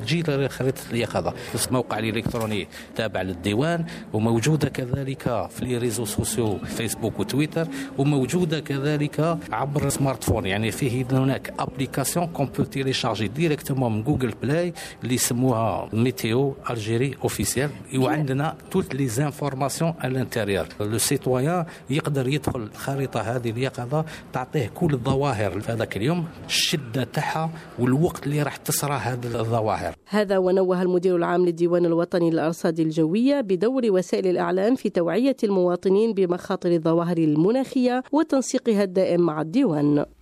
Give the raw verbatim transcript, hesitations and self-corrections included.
تجي لخريطة اليقظة في الموقع الإلكتروني تابع للديوان، وموجودة كذلك في لي ريزو سوسيو فيسبوك وتويتر، وموجودة كذلك عبر سمارت فون. يعني فيه هناك ابليكاسيون كون بو تيليشارجي ديريكتومون من جوجل بلاي اللي يسموها ميتيو الجيري اوفيسيال، وعندنا توت لي زانفورماسيون ا لانتيريور. لو سيتويان يقدر يدخل الخريطة هذه اليقظة تعطيه كل الظواهر في هذاك اليوم، الشدة تاعها والوقت اللي راح تسرى هذه الظواهر. هذا ونوه المدير العام للديوان الوطني للأرصاد الجوية بدور وسائل الإعلام في توعية المواطنين بمخاطر الظواهر المناخية وتنسيقها الدائم مع الديوان.